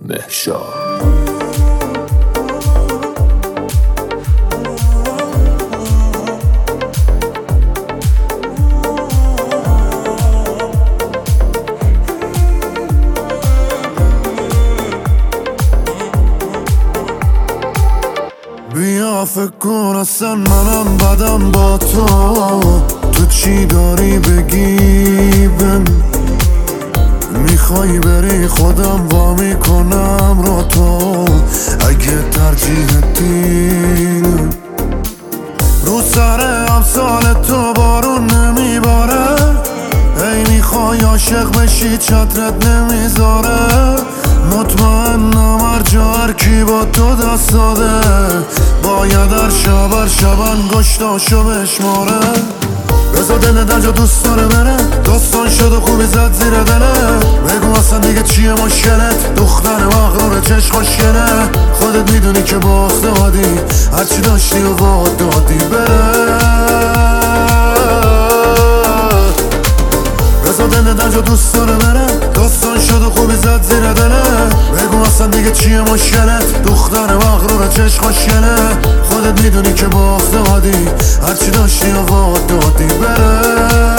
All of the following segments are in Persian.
مهشاد. بیا فکر کن اصلا منم بدم با تو چی داری بگی میخوای بری خودم وا میکنم رو تو اگه ترجیح دین رو سر امثال تو بارون نمیباره ای میخوای عاشق بشی چترت نمیذاره مطمئنم هر جا هر کی با تو دست داده باید هر شب انگشتاشو بشماره بذار دل در جا دوست داره بره داستان شد و خوبی زد زیر دله بگو اصلا دیگه چیه مشکلت دختر مغرور چشم خوشگله خودت میدونی که باخته هادی هرچی داشتی و واد دادی بره بذار دل در جا دوست داره بره داستان شد و خوبی زد زیر دله بگو اصلا دیگه چیه مشکلت دختر مغرور چشم خوشگله خودت میدونی که باخته هادی هرچی داشتی و واد دادی بره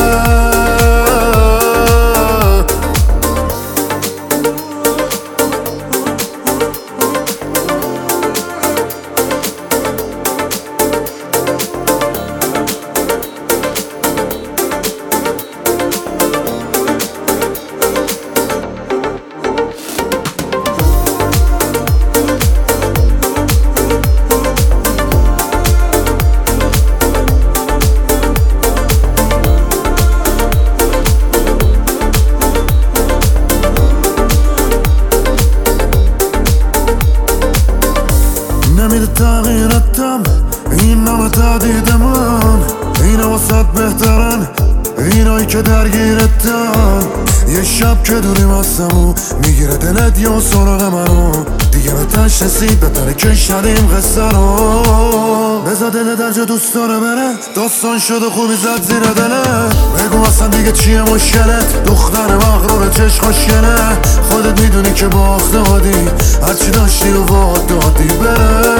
نمیده تغییرتم این نامه تهدید من اینا واسط بهترن اینایی که درگیرتن یه شب که دوریم هستم و میگیره دلت یا سراغ منو دیگه به تش رسید بهتره که شدیم قصه رو بذار دل در جا دوست داره بره داستان شد و خوبی زد زیر دله بگو اصلا دیگه چیه مشکلت دختر مغرور چشم خوشگله خودت میدونی که باخته هادی هرچی داشتی و واد دادی بره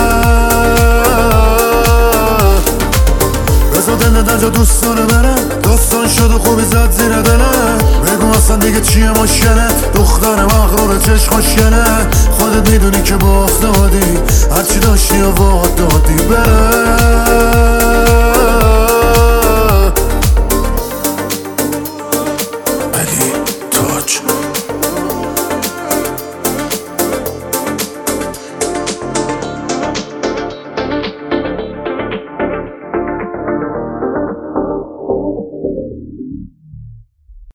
بذار دل در جا دوست داره بره داستان شد و خوبی زد زیر دله بگو اصلا دیگه چیه مشکلت دختر مغرور چشم خوشگله خودت میدونی که باخته هادی هرچی داشتی و واد دادی بره